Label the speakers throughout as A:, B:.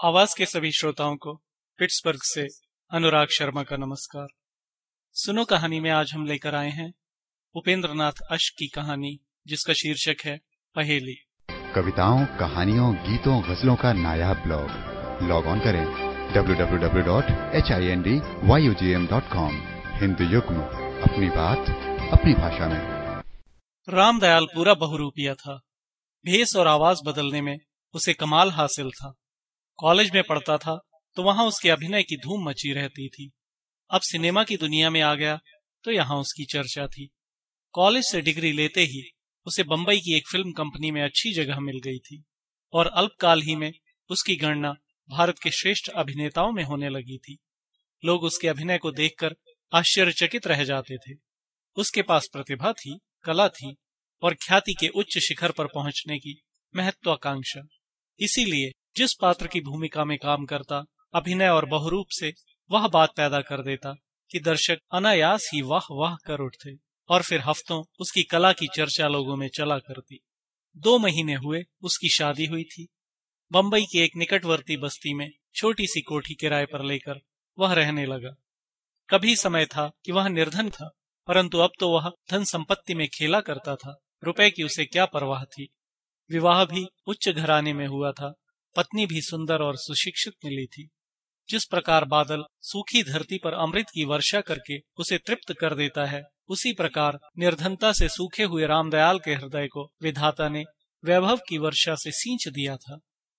A: आवाज के सभी श्रोताओं को पिट्सबर्ग से अनुराग शर्मा का नमस्कार। सुनो कहानी में आज हम लेकर आए हैं उपेंद्रनाथ अश्क की कहानी, जिसका शीर्षक है पहेली।
B: कविताओं, कहानियों, गीतों, गजलों का नायाब ब्लॉग। लॉग ऑन करें www.hindvyugm.com। हिंदी युग्म, अपनी बात अपनी भाषा में।
A: रामदयाल पूरा बहुरूपिया था। भेस और आवाज बदलने में उसे कमाल हासिल था। कॉलेज में पढ़ता था तो वहां उसके अभिनय की धूम मची रहती थी। अब सिनेमा की दुनिया में आ गया तो यहाँ उसकी चर्चा थी। कॉलेज से डिग्री लेते ही उसे बंबई की एक फिल्म कंपनी में अच्छी जगह मिल गई थी और अल्पकाल ही में उसकी गणना भारत के श्रेष्ठ अभिनेताओं में होने लगी थी। लोग उसके अभिनय को देखकर आश्चर्यचकित रह जाते थे। उसके पास प्रतिभा थी, कला थी और ख्याति के उच्च शिखर पर पहुंचने की महत्वाकांक्षा। इसीलिए जिस पात्र की भूमिका में काम करता, अभिनय और बहुरूप से वह बात पैदा कर देता कि दर्शक अनायास ही वाह वाह कर उठते और फिर हफ्तों उसकी कला की चर्चा लोगों में चला करती। 2 महीने हुए उसकी शादी हुई थी। बंबई की एक निकटवर्ती बस्ती में छोटी सी कोठी किराए पर लेकर वह रहने लगा। कभी समय था कि वह निर्धन था, परंतु अब तो वह धन संपत्ति में खेला करता था। रुपए की उसे क्या परवाह थी। विवाह भी उच्च घराने में हुआ था। पत्नी भी सुंदर और सुशिक्षित मिली थी। जिस प्रकार बादल सूखी धरती पर अमृत की वर्षा करके उसे तृप्त कर देता है, उसी प्रकार निर्धनता से सूखे हुए रामदयाल के हृदय को विधाता ने वैभव की वर्षा से सींच दिया था।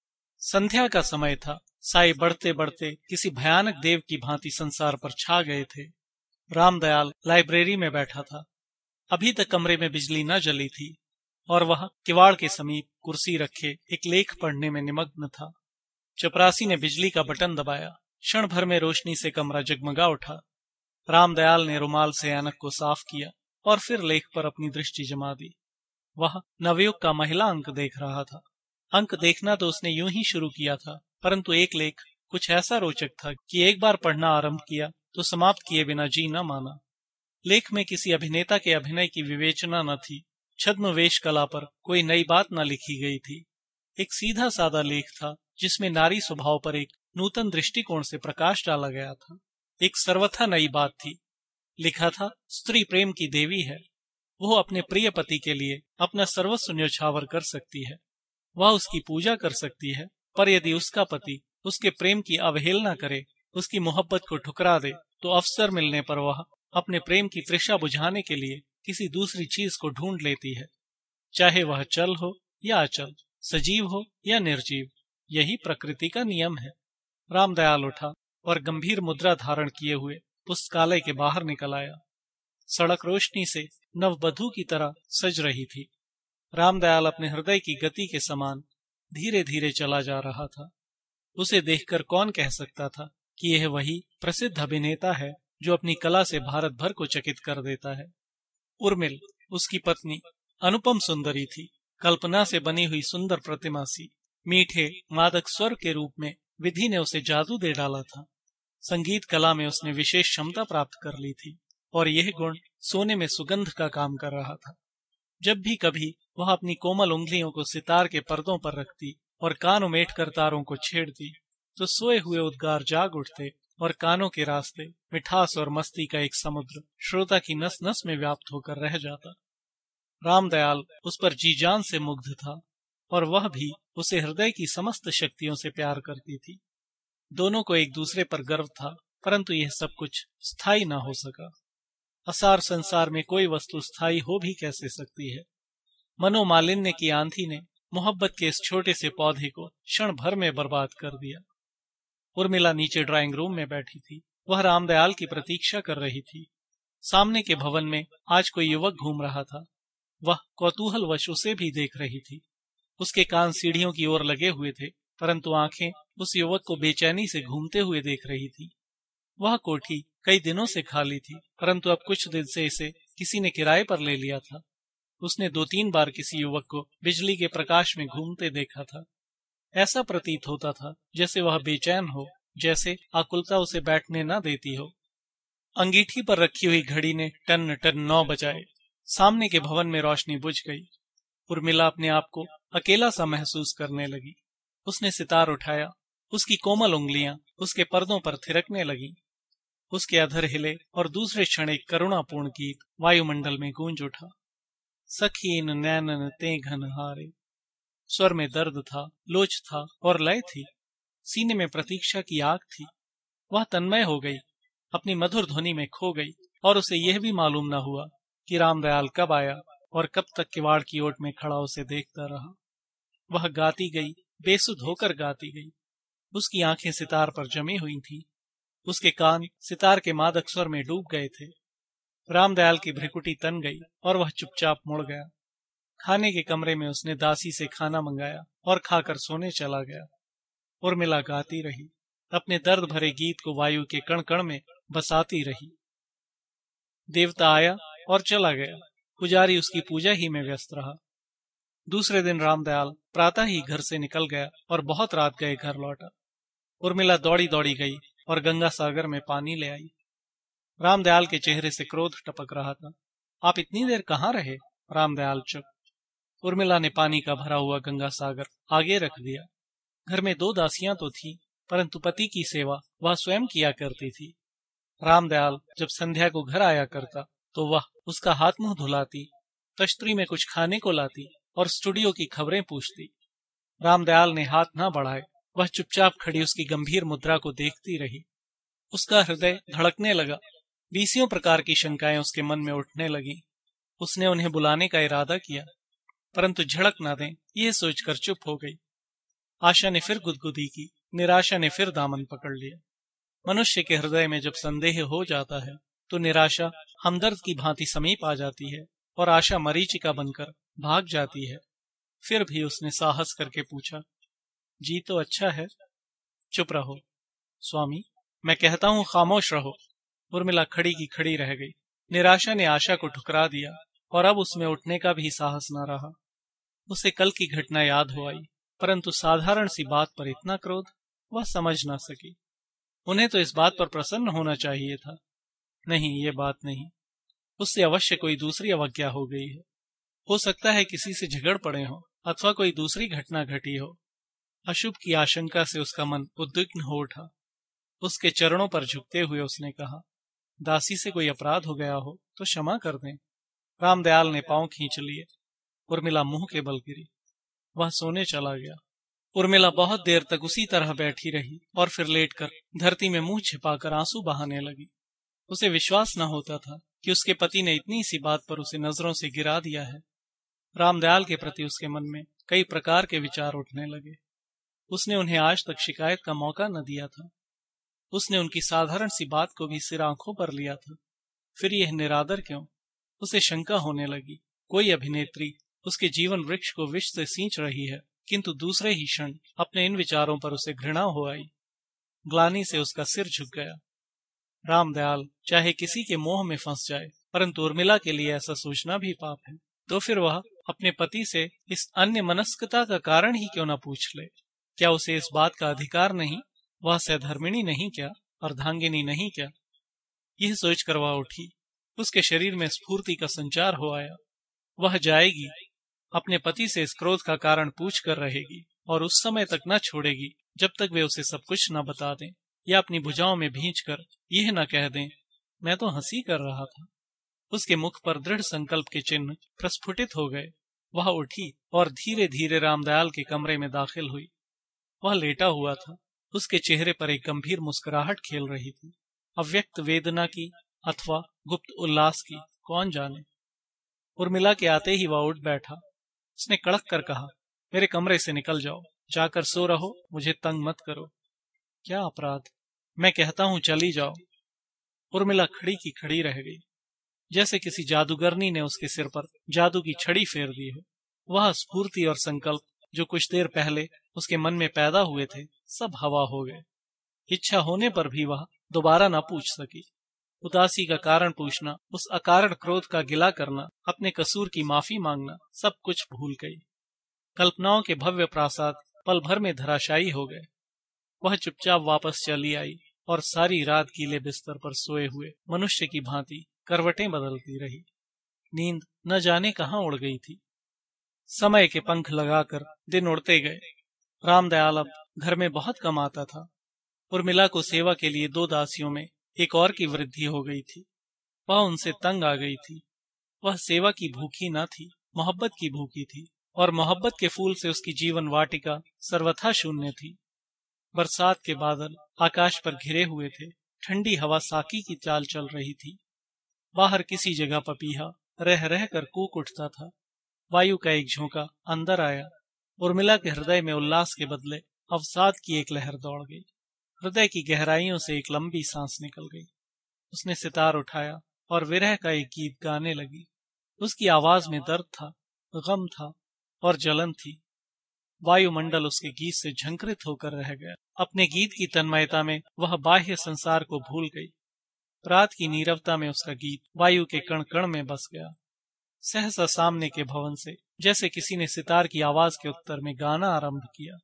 A: संध्या का समय था। साए बढ़ते बढ़ते किसी भयानक देव की भांति संसार पर छा गए थे। रामदयाल लाइब्रेरी में बैठा था। अभी तक कमरे में बिजली न जली थी और वह किवाड़ के समीप कुर्सी रखे एक लेख पढ़ने में निमग्न था। चपरासी ने बिजली का बटन दबाया। क्षण भर में रोशनी से कमरा जगमगा उठा। रामदयाल ने रुमाल से ऐनक को साफ किया और फिर लेख पर अपनी दृष्टि जमा दी। वह नवयुग का महिला अंक देख रहा था। अंक देखना तो उसने यूं ही शुरू किया था, परंतु एक लेख कुछ ऐसा रोचक था कि एक बार पढ़ना आरंभ किया तो समाप्त किए बिना जी न माना। लेख में किसी अभिनेता के अभिनय की विवेचना न थी। छद्म वेश कला पर कोई नई बात न लिखी गई थी। एक सीधा सादा लेख था जिसमें नारी स्वभाव पर एक नूतन दृष्टिकोण से प्रकाश डाला गया था। एक सर्वथा नई बात थी। लिखा था, स्त्री प्रेम की देवी है। वो अपने प्रिय पति के लिए अपना सर्वस्व न्यौछावर कर सकती है। वह उसकी पूजा कर सकती है, पर यदि उसका पति उसके प्रेम की अवहेलना करे, उसकी मोहब्बत को ठुकरा दे, तो अवसर मिलने पर वह अपने प्रेम की तृषा बुझाने के लिए किसी दूसरी चीज को ढूंढ लेती है, चाहे वह चल हो या अचल, सजीव हो या निर्जीव। यही प्रकृति का नियम है। रामदयाल उठा और गंभीर मुद्रा धारण किए हुए पुस्तकालय के बाहर निकल आया। सड़क रोशनी से नववधू की तरह सज रही थी। रामदयाल अपने हृदय की गति के समान धीरे धीरे चला जा रहा था। उसे देखकर कौन कह सकता था कि यह वही प्रसिद्ध अभिनेता है जो अपनी कला से भारत भर को चकित कर देता है। उर्मिल, उसकी पत्नी, अनुपम सुंदरी थी। कल्पना से बनी हुई सुंदर प्रतिमा सी। मीठे मादक स्वर के रूप में विधि ने उसे जादू दे डाला था। संगीत कला में उसने विशेष क्षमता प्राप्त कर ली थी और यह गुण सोने में सुगंध का काम कर रहा था। जब भी कभी वह अपनी कोमल उंगलियों को सितार के पर्दों पर रखती और कान उमेट कर तारों को छेड़ती, तो सोए हुए उद्गार जाग उठते और कानों के रास्ते मिठास और मस्ती का एक समुद्र श्रोता की नस नस में व्याप्त होकर रह जाता। रामदयाल उस पर जी जान से मुग्ध था और वह भी उसे हृदय की समस्त शक्तियों से प्यार करती थी। दोनों को एक दूसरे पर गर्व था, परंतु यह सब कुछ स्थायी न हो सका। असार संसार में कोई वस्तु स्थायी हो भी कैसे सकती है। मनोमालिन्य की आंधी ने मोहब्बत के इस छोटे से पौधे को क्षण भर में बर्बाद कर दिया। उर्मिला नीचे ड्राइंग रूम में बैठी थी। वह रामदयाल की प्रतीक्षा कर रही थी। सामने के भवन में आज कोई युवक घूम रहा था। वह कौतूहलवश उसे भी देख रही थी। उसके कान सीढ़ियों की ओर लगे हुए थे, परंतु आंखें उस युवक को बेचैनी से घूमते हुए देख रही थी। वह कोठी कई दिनों से खाली थी, परंतु अब कुछ दिन से इसे किसी ने किराए पर ले लिया था। उसने 2-3 बार किसी युवक को बिजली के प्रकाश में घूमते देखा था। ऐसा प्रतीत होता था जैसे वह बेचैन हो, जैसे आकुलता उसे बैठने न देती हो। अंगीठी पर रखी हुई घड़ी ने टन टन 9 बजाए। सामने के भवन में रोशनी बुझ गई। उर्मिला अपने आप को अकेला सा महसूस करने लगी। उसने सितार उठाया, उसकी कोमल उंगलियां उसके पर्दों पर थिरकने लगी। उसके अधर हिले और दूसरे क्षण एक करुणापूर्ण गीत वायुमंडल में गूंज उठा। सखीन नैनन ते घन हारे। स्वर में दर्द था, लोच था और लय थी। सीने में प्रतीक्षा की आग थी। वह तन्मय हो गई, अपनी मधुर ध्वनि में खो गई और उसे यह भी मालूम न हुआ कि रामदयाल कब आया और कब तक किवाड़ की ओट में खड़ा उसे देखता रहा। वह गाती गई, बेसुध होकर गाती गई। उसकी आंखें सितार पर जमी हुई थीं। उसके कान सितार के मादक स्वर में डूब गए थे। रामदयाल की भ्रिकुटी तन गई और वह चुपचाप मुड़ गया। खाने के कमरे में उसने दासी से खाना मंगाया और खाकर सोने चला गया। उर्मिला गाती रही, अपने दर्द भरे गीत को वायु के कण कण में बसाती रही। देवता आया और चला गया। पुजारी उसकी पूजा ही में व्यस्त रहा। दूसरे दिन रामदयाल प्रातः ही घर से निकल गया और बहुत रात गए घर लौटा। उर्मिला दौड़ी दौड़ी गई और गंगा सागर में पानी ले आई। रामदयाल के चेहरे से क्रोध टपक रहा था। आप इतनी देर कहाँ रहे? रामदयाल चुप। उर्मिला ने पानी का भरा हुआ गंगा सागर आगे रख दिया। घर में 2 दासियां तो थी, परंतु पति की सेवा वह स्वयं किया करती थी। रामदयाल जब संध्या को घर आया करता तो वह उसका हाथ मुंह धुलाती, तश्तरी में कुछ खाने को लाती और स्टूडियो की खबरें पूछती। रामदयाल ने हाथ न बढ़ाए, वह चुपचाप खड़ी उसकी गंभीर मुद्रा को देखती रही। उसका हृदय धड़कने लगा। 20 प्रकार की शंकाएं उसके मन में उठने लगी। उसने उन्हें बुलाने का इरादा किया, परंतु झड़क न दें ये सोचकर चुप हो गई। आशा ने फिर गुदगुदी की, निराशा ने फिर दामन पकड़ लिया। मनुष्य के हृदय में जब संदेह हो जाता है तो निराशा हमदर्द की भांति समीप आ जाती है और आशा मरीचिका बनकर भाग जाती है। फिर भी उसने साहस करके पूछा, जी तो अच्छा है? चुप रहो स्वामी, मैं कहता हूं खामोश रहो। उर्मिला खड़ी की खड़ी रह गई। निराशा ने आशा को ठुकरा दिया और अब उसमें उठने का भी साहस न रहा। उसे कल की घटना याद हो आई, परंतु साधारण सी बात पर इतना क्रोध वह समझ न सकी। उन्हें तो इस बात पर प्रसन्न होना चाहिए था। नहीं, ये बात नहीं। उससे अवश्य कोई दूसरी अवज्ञा हो गई है। हो सकता है किसी से झगड़ पड़े हो अथवा कोई दूसरी घटना घटी हो। अशुभ की आशंका से उसका मन उद्विग्न हो उठा। उसके चरणों पर झुकते हुए उसने कहा, दासी से कोई अपराध हो गया हो तो क्षमा कर दें। रामदयाल ने पांव खींच लिए। उर्मिला मुंह के बल गिरी। वह सोने चला गया। उर्मिला बहुत देर तक उसी तरह बैठी रही और फिर लेटकर धरती में मुंह छिपाकर आंसू बहाने लगी। उसे विश्वास न होता था कि उसके पति ने इतनी सी बात पर उसे नजरों से गिरा दिया है। रामदयाल के प्रति उसके मन में कई प्रकार के विचार उठने लगे। उसने उन्हें आज तक शिकायत का मौका न दिया था। उसने उनकी साधारण सी बात को भी सिर आंखों पर लिया था। फिर यह निरादर क्यों? उसे शंका होने लगी, कोई अभिनेत्री उसके जीवन वृक्ष को विष से सींच रही है। किंतु दूसरे ही क्षण अपने इन विचारों पर उसे घृणा हो आई। ग्लानि से उसका सिर झुक गया। रामदयाल चाहे किसी के मोह में फंस जाए, परंतु उर्मिला के लिए ऐसा सोचना भी पाप है। तो फिर वह अपने पति से इस अन्य मनस्कता का कारण ही क्यों न पूछ ले? क्या उसे इस बात का अधिकार नहीं? वह सधर्मिणी नहीं क्या? अर्धांगिनी नहीं क्या? यह सोचकर वह उठी। उसके शरीर में स्फूर्ति का संचार हो आया। वह जाएगी, अपने पति से इस क्रोध का कारण पूछ कर रहेगी और उस समय तक न छोड़ेगी जब तक वे उसे सब कुछ न बता दें या अपनी भुजाओं में भींचकर यह न कह दें, मैं तो हंसी कर रहा था। उसके मुख पर दृढ़ संकल्प के चिन्ह प्रस्फुटित हो गए। वह उठी और धीरे धीरे रामदयाल के कमरे में दाखिल हुई। वह लेटा हुआ था। उसके चेहरे पर एक गंभीर मुस्कुराहट खेल रही थी, अव्यक्त वेदना की अथवा गुप्त उल्लास की, कौन जाने। उर्मिला के आते ही वह उठ बैठा। उसने कड़क कर कहा, मेरे कमरे से निकल जाओ, जाकर सो रहो, मुझे तंग मत करो। क्या अपराध? मैं कहता हूं चली जाओ। उर्मिला खड़ी की खड़ी रह गई, जैसे किसी जादूगरनी ने उसके सिर पर जादू की छड़ी फेर दी हो। वह स्फूर्ति और संकल्प जो कुछ देर पहले उसके मन में पैदा हुए थे, सब हवा हो गए। इच्छा होने पर भी वह दोबारा न पूछ सकी। उदासी का कारण पूछना, उस अकारण क्रोध का गिला करना, अपने कसूर की माफी मांगना, सब कुछ भूल गई। कल्पनाओं के भव्य प्रासाद पल भर में धराशायी हो गए। वह चुपचाप वापस चली आई और सारी रात गीले बिस्तर पर सोए हुए मनुष्य की भांति करवटें बदलती रही। नींद न जाने कहाँ उड़ गई थी। समय के पंख लगाकर दिन उड़ते गए। रामदयाल अब घर में बहुत कम आता था। उर्मिला को सेवा के लिए 2 दासियों में एक और की वृद्धि हो गई थी। वह उनसे तंग आ गई थी। वह सेवा की भूखी न थी, मोहब्बत की भूखी थी, और मोहब्बत के फूल से उसकी जीवन वाटिका सर्वथा शून्य थी। बरसात के बादल आकाश पर घिरे हुए थे। ठंडी हवा साकी की चाल चल रही थी। बाहर किसी जगह पपीहा रह रह कर कूक उठता था। वायु का एक झोंका अंदर आया। उर्मिला के हृदय में उल्लास के बदले अवसाद की एक लहर दौड़ गई। हृदय की गहराइयों से एक लंबी सांस निकल गई। उसने सितार उठाया और विरह का एक गीत गाने लगी। उसकी आवाज में दर्द था, गम था और जलन थी। वायुमंडल उसके गीत से झंकृत होकर रह गया। अपने गीत की तन्मयता में वह बाह्य संसार को भूल गई। रात की नीरवता में उसका गीत वायु के कण कण में बस गया। सहसा सामने के भवन से जैसे किसी ने सितार की आवाज के उत्तर में गाना आरंभ किया।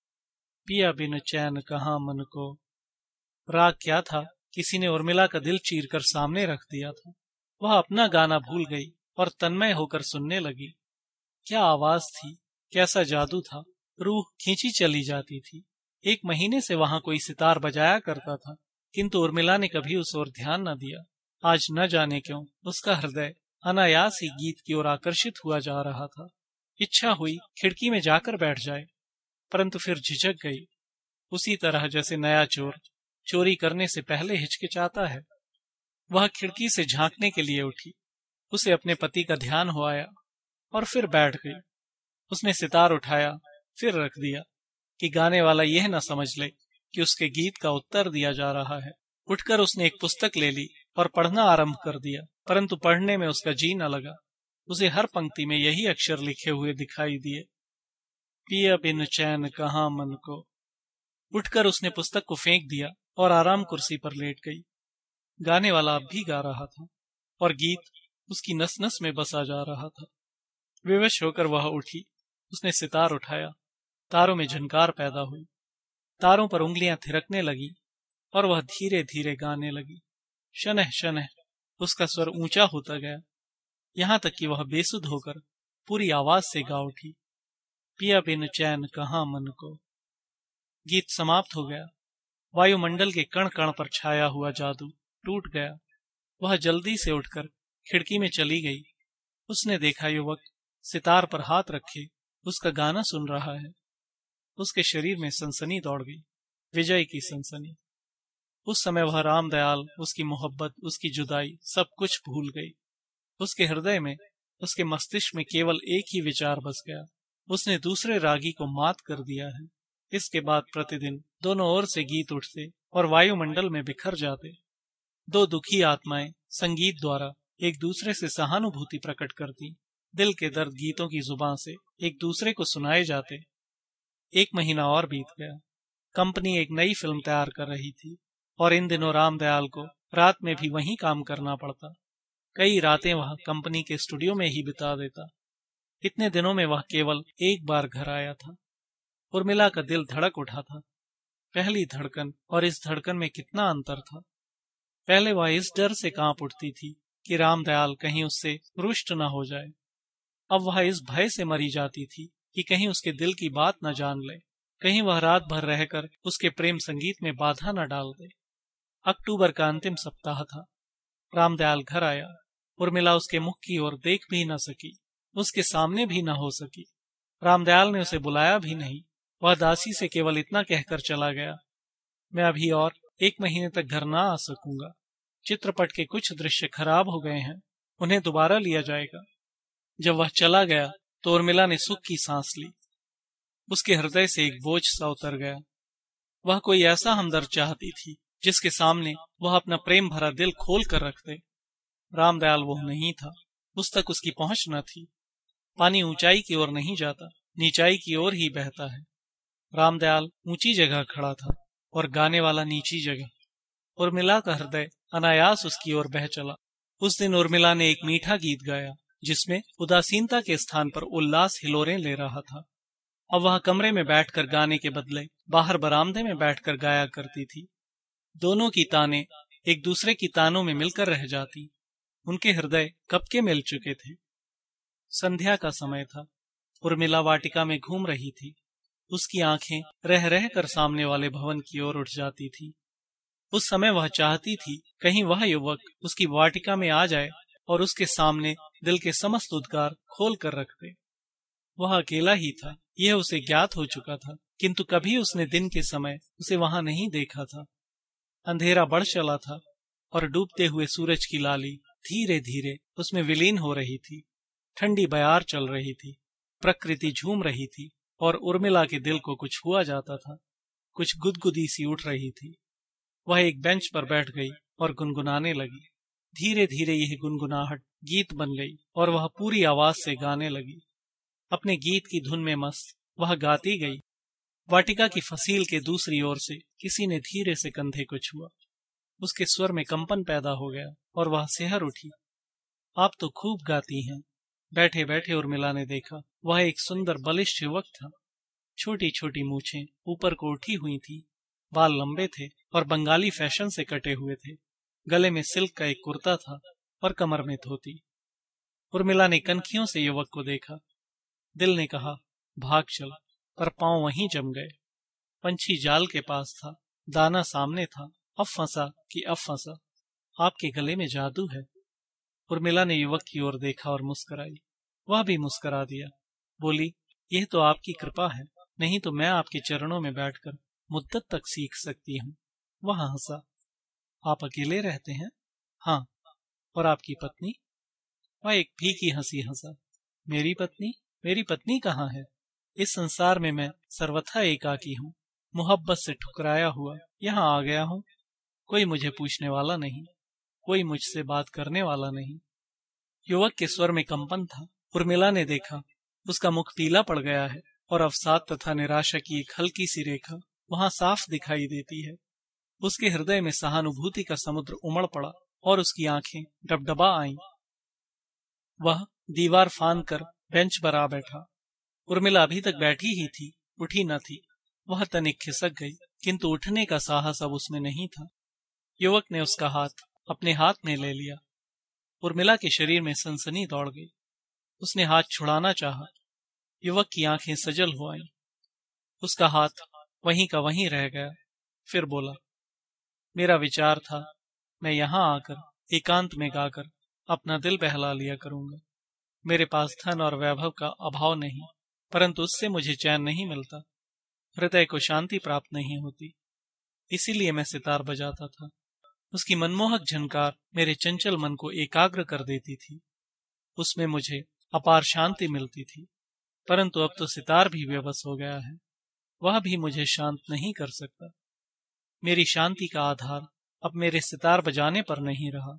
A: पिया बिन चैन कहाँ मन को। राग क्या था, किसी ने उर्मिला का दिल चीर कर सामने रख दिया था। वह अपना गाना भूल गई और तन्मय होकर सुनने लगी। क्या आवाज थी, कैसा जादू था। रूह खींची चली जाती थी। 1 महीने से वहां कोई सितार बजाया करता था, किंतु उर्मिला ने कभी उस ओर ध्यान न दिया। आज न जाने क्यों उसका हृदय अनायास ही गीत की ओर आकर्षित हुआ जा रहा था। इच्छा हुई खिड़की में जाकर बैठ जाए, परंतु फिर झिझक गई। उसी तरह जैसे नया चोर चोरी करने से पहले हिचकिचाता है। वह खिड़की से झांकने के लिए उठी। उसे अपने पति का ध्यान हो आया और फिर बैठ गई। उसने सितार उठाया, फिर रख दिया कि गाने वाला यह न समझ ले कि उसके गीत का उत्तर दिया जा रहा है। उठकर उसने एक पुस्तक ले ली और पढ़ना आरंभ कर दिया, परंतु पढ़ने में उसका जी न लगा। उसे हर पंक्ति में यही अक्षर लिखे हुए दिखाई दिए, पिया बिन चैन कहाँ मन को। उठकर उसने पुस्तक को फेंक दिया और आराम कुर्सी पर लेट गई। गाने वाला अब भी गा रहा था और गीत उसकी नस नस में बसा जा रहा था। विवश होकर वह उठी। उसने सितार उठाया। तारों में झनकार पैदा हुई। तारों पर उंगलियां थिरकने लगी और वह धीरे धीरे गाने लगी। शनह शनह उसका स्वर ऊंचा होता गया, यहां तक कि वह बेसुध होकर पूरी आवाज से गा उठी, पिया बिन चैन कहाँ मन को। गीत समाप्त हो गया। वायुमंडल के कण कण पर छाया हुआ जादू टूट गया। वह जल्दी से उठकर खिड़की में चली गई। उसने देखा युवक सितार पर हाथ रखे उसका गाना सुन रहा है। उसके शरीर में सनसनी दौड़ गई, विजय की सनसनी। उस समय वह रामदयाल, उसकी मोहब्बत, उसकी जुदाई सब कुछ भूल गई। उसके हृदय में, उसके मस्तिष्क में केवल एक ही विचार बस गया, उसने दूसरे रागी को मात कर दिया है। इसके बाद प्रतिदिन दोनों ओर से गीत उठते और वायुमंडल में बिखर जाते। 2 दुखी आत्माएं संगीत द्वारा एक दूसरे से सहानुभूति प्रकट करती। दिल के दर्द गीतों की जुबान से एक दूसरे को सुनाए जाते। 1 महीना और बीत गया। कंपनी एक नई फिल्म तैयार कर रही थी और इन दिनों रामदयाल को रात में भी वहीं काम करना पड़ता। कई रातें वह कंपनी के स्टूडियो में ही बिता देता। इतने दिनों में वह केवल एक बार घर आया था। उर्मिला का दिल धड़क उठा था। पहली धड़कन और इस धड़कन में कितना अंतर था। पहले वह इस डर से कांप उठती थी कि रामदयाल कहीं उससे रुष्ट न हो जाए। अब वह इस भय से मरी जाती थी कि कहीं उसके दिल की बात न जान ले, कहीं वह रात भर रहकर उसके प्रेम संगीत में बाधा न डाल दे। अक्टूबर का अंतिम सप्ताह था। रामदयाल घर आया। उर्मिला उसके मुख की ओर देख भी न सकी, उसके सामने भी न हो सकी। रामदयाल ने उसे बुलाया भी नहीं। वह दासी से केवल इतना कहकर चला गया, मैं अभी और 1 महीने तक घर ना आ सकूंगा। चित्रपट के कुछ दृश्य खराब हो गए हैं, उन्हें दोबारा लिया जाएगा। जब वह चला गया तो उर्मिला ने सुख की सांस ली। उसके हृदय से एक बोझ सा उतर गया। वह कोई ऐसा हमदर्द चाहती थी जिसके सामने वह अपना प्रेम भरा दिल खोल कर रख दे। रामदयाल वो नहीं था, उस तक उसकी पहुंच न थी। पानी ऊंचाई की ओर नहीं जाता, नीचाई की ओर ही बहता है। रामदयाल ऊंची जगह खड़ा था और गाने वाला नीची जगह। उर्मिला का हृदय अनायास उसकी ओर बह चला। उस दिन उर्मिला ने एक मीठा गीत गाया जिसमें उदासीनता के स्थान पर उल्लास हिलोरें ले रहा था। अब वह कमरे में बैठकर गाने के बदले बाहर बरामदे में बैठकर गाया करती थी। दोनों की तानें एक दूसरे की तानों में मिलकर रह जाती। उनके हृदय कब के मिल चुके थे। संध्या का समय था। उर्मिला वाटिका में घूम रही थी। उसकी आंखें रह रह कर सामने वाले भवन की ओर उठ जाती थी। उस समय वह चाहती थी कहीं वह युवक उसकी वाटिका में आ जाए और उसके सामने दिल के समस्त उद्गार खोल कर रख दे। वह अकेला ही था, यह उसे ज्ञात हो चुका था, किंतु कभी उसने दिन के समय उसे वहां नहीं देखा था। अंधेरा बढ़ चला था और डूबते हुए सूरज की लाली धीरे धीरे उसमें विलीन हो रही थी। ठंडी बयार चल रही थी, प्रकृति झूम रही थी और उर्मिला के दिल को कुछ हुआ जाता था, कुछ गुदगुदी सी उठ रही थी। वह एक बेंच पर बैठ गई और गुनगुनाने लगी। धीरे धीरे यह गुनगुनाहट गीत बन गई और वह पूरी आवाज से गाने लगी। अपने गीत की धुन में मस्त वह गाती गई। वाटिका की फसील के दूसरी ओर से किसी ने धीरे से कंधे को छुआ। उसके स्वर में कंपन पैदा हो गया और वह सिहर उठी। आप तो खूब गाती हैं। बैठे बैठे उर्मिला ने देखा वह एक सुंदर बलिष्ठ युवक था। छोटी छोटी मूछें ऊपर को उठी हुई थी, बाल लंबे थे और बंगाली फैशन से कटे हुए थे। गले में सिल्क का एक कुर्ता था और कमर में धोती। उर्मिला ने कनखियों से युवक को देखा। दिल ने कहा भाग चल, पर पांव वहीं जम गए। पंछी जाल के पास था, दाना सामने था, अब फंसा कि अब फंसा। आपके गले में जादू है। उर्मिला ने युवक की ओर देखा और मुस्कुराई। वह भी मुस्कुरा दिया। बोली, यह तो आपकी कृपा है, नहीं तो मैं आपके चरणों में बैठकर मुद्दत तक सीख सकती हूँ। वह हंसा। आप अकेले रहते हैं? हाँ। और आपकी पत्नी? वह एक फीकी हंसी हंसा। मेरी पत्नी? मेरी पत्नी कहाँ है? इस संसार में मैं सर्वथा एकाकी हूँ, मोहब्बत से ठुकराया हुआ यहाँ आ गया हूँ। कोई मुझे पूछने वाला नहीं, कोई मुझसे बात करने वाला नहीं। युवक के स्वर में कंपन था। उर्मिला ने देखा उसका मुख पीला पड़ गया है और अवसाद तथा निराशा की एक हल्की सी रेखा वहां साफ दिखाई देती है। उसके हृदय में सहानुभूति का समुद्र उमड़ पड़ा और उसकी आंखें डबडबा आईं। वह दीवार फांद कर बेंच पर आ बैठा। उर्मिला अभी तक बैठी ही थी, उठी न थी। वह तनिक खिसक गई, किंतु उठने का साहस अब उसमें नहीं था। युवक ने उसका हाथ अपने हाथ में ले लिया। उर्मिला के शरीर में सनसनी दौड़ गई। उसने हाथ छुड़ाना चाहा। युवक की आंखें सजल हो आईं। उसका हाथ वहीं का वहीं रह गया। फिर बोला, मेरा विचार था मैं यहाँ आकर एकांत में गाकर अपना दिल बहला लिया करूंगा। मेरे पास धन और वैभव का अभाव नहीं, परंतु उससे मुझे चैन नहीं मिलता, हृदय को शांति प्राप्त नहीं होती। इसीलिए मैं सितार बजाता था। उसकी मनमोहक झनकार मेरे चंचल मन को एकाग्र कर देती थी। उसमें मुझे अपार शांति मिलती थी, परंतु अब तो सितार भी बेबस हो गया है। वह भी मुझे शांत नहीं कर सकता। मेरी शांति का आधार अब मेरे सितार बजाने पर नहीं रहा।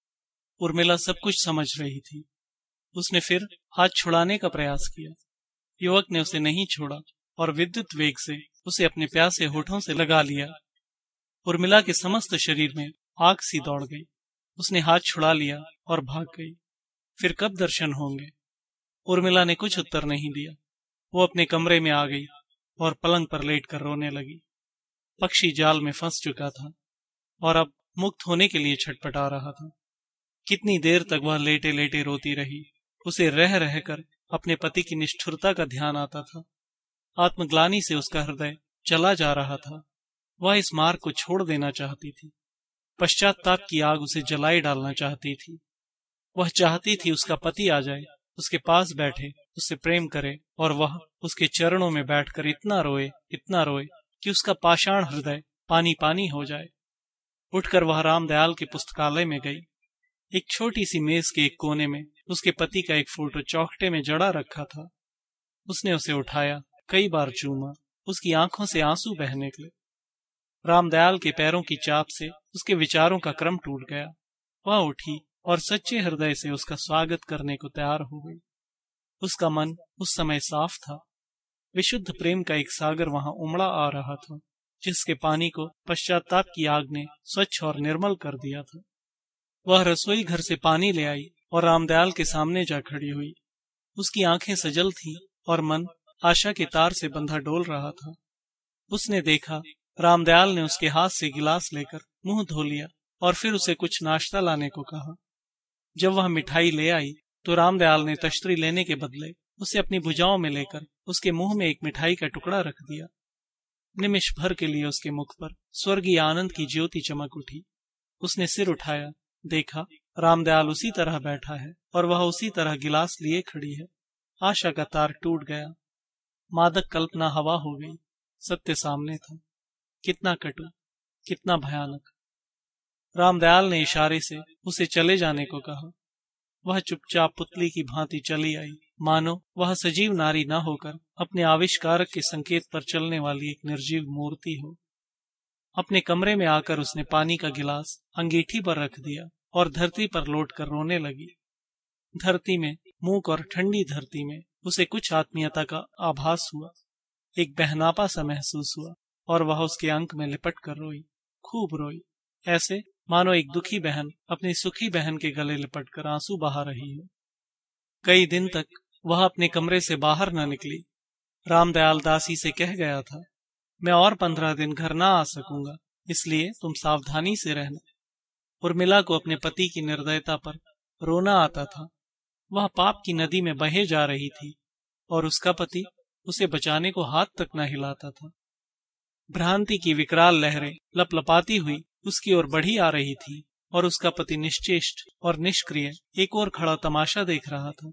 A: उर्मिला सब कुछ समझ रही थी। उसने फिर हाथ छुड़ाने का प्रयास किया। युवक ने उसे नहीं छोड़ा और विद्युत वेग से उसे अपने प्यासे होठों से लगा लिया। उर्मिला के समस्त शरीर में आग सी दौड़ गई। उसने हाथ छुड़ा लिया और भाग गई। फिर कब दर्शन होंगे? उर्मिला ने कुछ उत्तर नहीं दिया। वो अपने कमरे में आ गई और पलंग पर लेटकर रोने लगी। पक्षी जाल में फंस चुका था और अब मुक्त होने के लिए छटपटा रहा था। कितनी देर तक वह लेटे लेटे रोती रही। उसे रह रहकर अपने पति की निष्ठुरता का ध्यान आता था। आत्मग्लानि से उसका हृदय चला जा रहा था। वह इस मार्ग को छोड़ देना चाहती थी। पश्चाताप की आग उसे जलाई डालना चाहती थी। वह चाहती थी उसका पति आ जाए, उसके पास बैठे, उससे प्रेम करे और वह उसके चरणों में बैठकर इतना रोए कि उसका पाषाण हृदय पानी पानी हो जाए। उठकर वह रामदयाल के पुस्तकालय में गई। एक छोटी सी मेज के एक कोने में उसके पति का एक फोटो चौखटे में जड़ा रखा था। उसने उसे उठाया, कई बार चूमा। उसकी आंखों से आंसू बहने निकले। रामदयाल के पैरों की चाप से उसके विचारों का क्रम टूट गया। वह उठी और सच्चे हृदय से उसका स्वागत करने को तैयार हो गई। उसका मन उस समय साफ था। विशुद्ध प्रेम का एक सागर वहां उमड़ा आ रहा था, जिसके पानी को पश्चाताप की आग ने स्वच्छ और निर्मल कर दिया था। वह रसोई घर से पानी ले आई और रामदयाल के सामने जा खड़ी हुई। उसकी आंखें सजल थीं और मन आशा के तार से बंधा डोल रहा था। उसने देखा रामदयाल ने उसके हाथ से गिलास लेकर मुंह धो लिया और फिर उसे कुछ नाश्ता लाने को कहा। जब वह मिठाई ले आई तो रामदयाल ने तश्तरी लेने के बदले उसे अपनी भुजाओं में लेकर उसके मुंह में एक मिठाई का टुकड़ा रख दिया। निमिष भर के लिए उसके मुख पर स्वर्गीय आनंद की ज्योति चमक उठी। उसने सिर उठाया, देखा रामदयाल उसी तरह बैठा है और वह उसी तरह गिलास लिए खड़ी है। आशा का तार टूट गया। मादक कल्पना हवा हो गई। सत्य सामने था। कितना कटु, कितना भयानक। रामदयाल ने इशारे से उसे चले जाने को कहा। वह चुपचाप पुतली की भांति चली आई, मानो वह सजीव नारी न होकर अपने आविष्कारक के संकेत पर चलने वाली एक निर्जीव मूर्ति हो। अपने कमरे में आकर उसने पानी का गिलास अंगीठी पर रख दिया और धरती पर लौटकर रोने लगी। धरती में, मूक और ठंडी धरती में उसे कुछ आत्मीयता का आभास हुआ। एक बहनापा सा महसूस हुआ और वह उसके अंक में लिपट कर रोई, खूब रोई, ऐसे मानो एक दुखी बहन अपनी सुखी बहन के गले लिपट कर आंसू बहा रही हो। कई दिन तक वह अपने कमरे से बाहर न निकली। रामदयाल दासी से कह गया था, मैं और 15 दिन घर ना आ सकूंगा, इसलिए तुम सावधानी से रहना। उर्मिला को अपने पति की निर्दयता पर रोना आता था। वह पाप की नदी में बहे जा रही थी और उसका पति उसे बचाने को हाथ तक न हिलाता था। भ्रांति की विकराल लहरें लपलपाती हुई उसकी ओर बढ़ी आ रही थी और उसका पति निश्चेष्ट और निष्क्रिय एक और खड़ा तमाशा देख रहा था।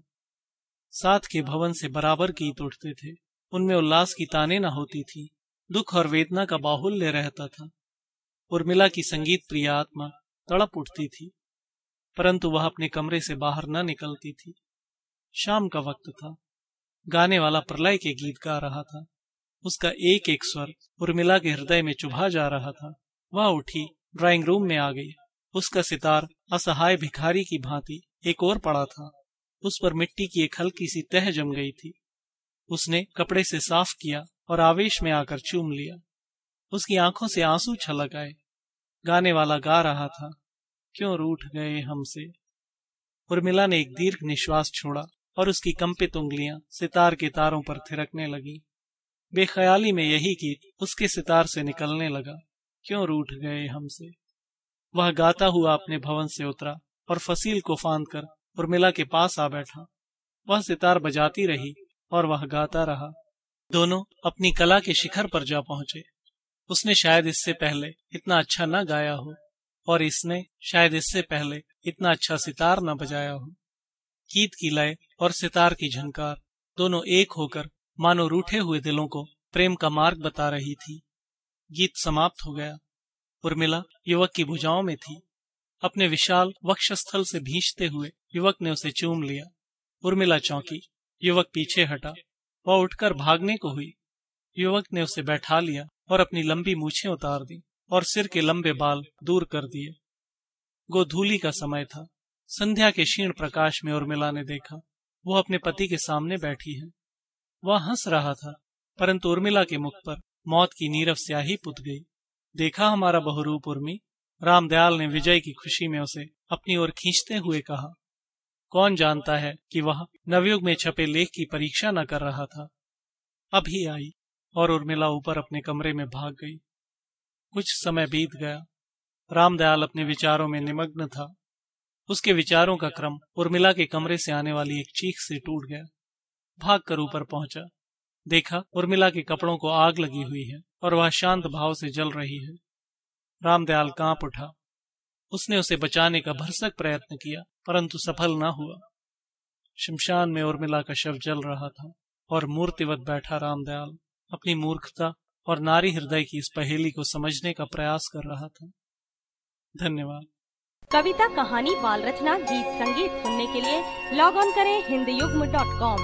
A: साथ के भवन से बराबर गीत उठते थे, उनमें उल्लास की ताने न होती थी, दुख और वेदना का बाहुल्य रहता था। उर्मिला की संगीत प्रिय आत्मा तड़प उठती थी, परंतु वह अपने कमरे से बाहर न निकलती थी। शाम का वक्त था। गाने वाला प्रलय के गीत गा रहा था। उसका एक एक स्वर उर्मिला के हृदय में चुभा जा रहा था। वह उठी, ड्राइंग रूम में आ गई। उसका सितार असहाय भिखारी की भांति एक ओर पड़ा था। उस पर मिट्टी की एक हल्की सी तह जम गई थी। उसने कपड़े से साफ किया और आवेश में आकर चूम लिया। उसकी आंखों से आंसू छलक आए। गाने वाला गा रहा था, क्यों रूठ गए हमसे। उर्मिला ने एक दीर्घ निश्वास छोड़ा और उसकी कंपित उंगलियां सितार के तारों पर थिरकने लगी। बेख्याली में यही गीत उसके सितार से निकलने लगा, क्यों रूठ गए हमसे। वह गाता हुआ अपने भवन से उतरा और फसील को फांद कर उर्मिला के पास आ बैठा। वह सितार बजाती रही और वह गाता रहा। दोनों अपनी कला के शिखर पर जा पहुंचे। उसने शायद इससे पहले इतना अच्छा न गाया हो और इसने शायद इससे पहले इतना अच्छा सितार न बजाया हो। गीत की लय और सितार की झनकार दोनों एक होकर मानो रूठे हुए दिलों को प्रेम का मार्ग बता रही थी। गीत समाप्त हो गया। उर्मिला युवक की भुजाओं में थी। अपने विशाल वक्षस्थल से भींचते हुए युवक ने उसे चूम लिया। उर्मिला चौंकी। युवक पीछे हटा। वह उठकर भागने को हुई। युवक ने उसे बैठा लिया और अपनी लंबी मूछें उतार दी और सिर के लंबे बाल दूर कर दिए। गोधूली का समय था। संध्या के क्षीण प्रकाश में उर्मिला ने देखा वो अपने पति के सामने बैठी है। वह हंस रहा था, परंतु उर्मिला के मुख पर मौत की नीरव स्याही पुत गई। देखा हमारा बहुरूप उर्मी, रामदयाल ने विजय की खुशी में उसे अपनी ओर खींचते हुए कहा। कौन जानता है कि वह नवयुग में छपे लेख की परीक्षा न कर रहा था। अभी आई और उर्मिला ऊपर अपने कमरे में भाग गई। कुछ समय बीत गया। रामदयाल अपने विचारों में निमग्न था। उसके विचारों का क्रम उर्मिला के कमरे से आने वाली एक चीख से टूट गया। भागकर ऊपर पहुंचा। देखा उर्मिला के कपड़ों को आग लगी हुई है और वह शांत भाव से जल रही है। रामदयाल कांप उठा। उसने उसे बचाने का भरसक प्रयत्न किया, परंतु सफल न हुआ। शमशान में उर्मिला का शव जल रहा था और मूर्तिवत बैठा रामदयाल अपनी मूर्खता और नारी हृदय की इस पहेली को समझने का प्रयास कर रहा था। धन्यवाद।
C: कविता, कहानी, बाल रचना, गीत, संगीत सुनने के लिए लॉग ऑन करें हिंदयुग्म.com।